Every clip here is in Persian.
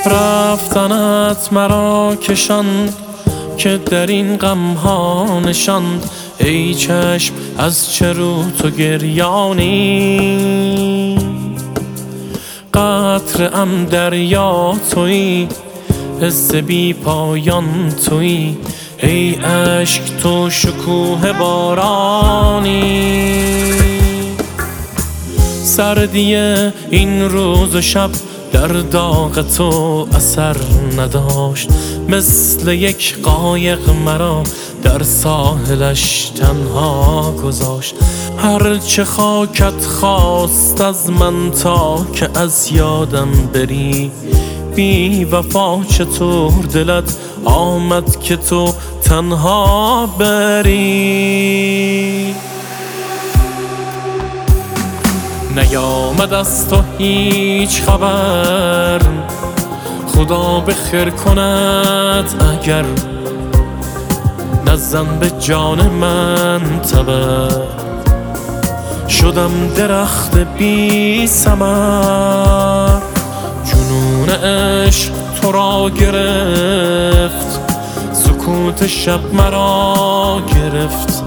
رفتنت مرا کشاند که در این غم ها نشاند. ای چشم از چه رو تو گریانی؟ قطره ام دریا تویی، حس بی پایان تویی. ای اشک تو شکوه بارانی. سردی این روز و شب در داغ تو اثر نداشت. مثل یک قایق مرا در ساحلش تنها گذاشت. هرچه خاکت خواست از من تا که از یادم بری. بی وفا چطور دلت آمد که تو تنها بری؟ نیامد از تو هیچ خبر، خدا به خیر کند اگر نزن به جان من تبر. شدم درخت بی ثمر، جنون عشق تو را گرفت. سکوت شب مرا گرفت،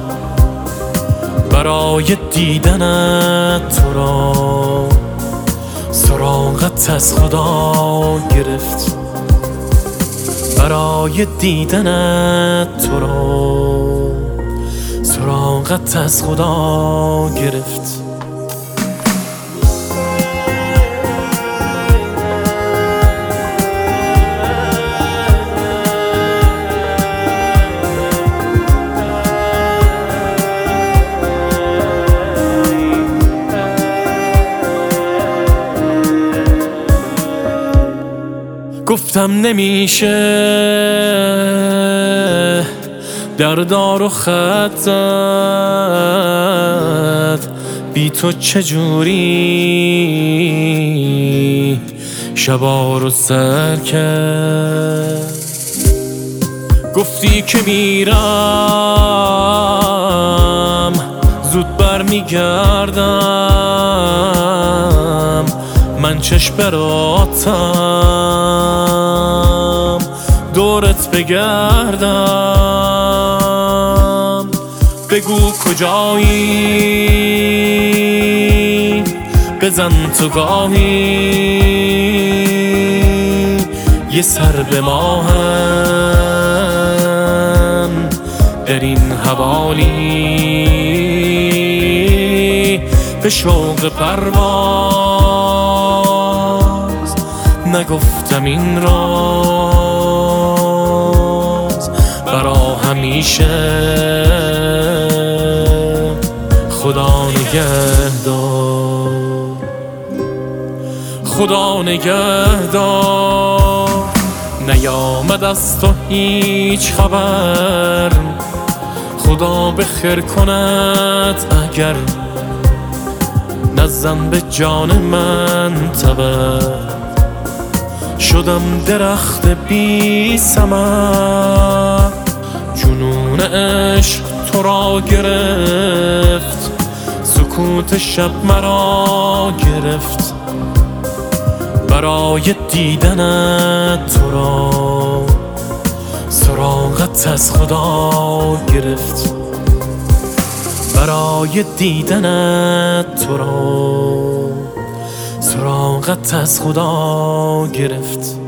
برای دیدنت تو را سراغت از خدا گرفت. برای دیدنت تو را سراغت از خدا گرفت. گفتم نمیشه در دار و خطت، بی تو چجوری شبا رو سر کرد. گفتی که میرم زود برمیگردم، من چشم براتم دورت بگردم. بگو کجایی، بزن تو گاهی یه سر به ماهم در این حوالی. به شوق پرواز نگفتم این راز برا همیشه. خدا نگهدار، خدا نگهدار. نیامد از تو هیچ خبر، خدا به خیر کند اگر نزن به جان من تبر. شدم درخت بی ثمر، جنون عشق تو را گرفت. سکوت شب مرا گرفت، برای دیدنت تو را سراغت از خدا گرفت. برای دیدنت تو را سراغت از خدا گرفت.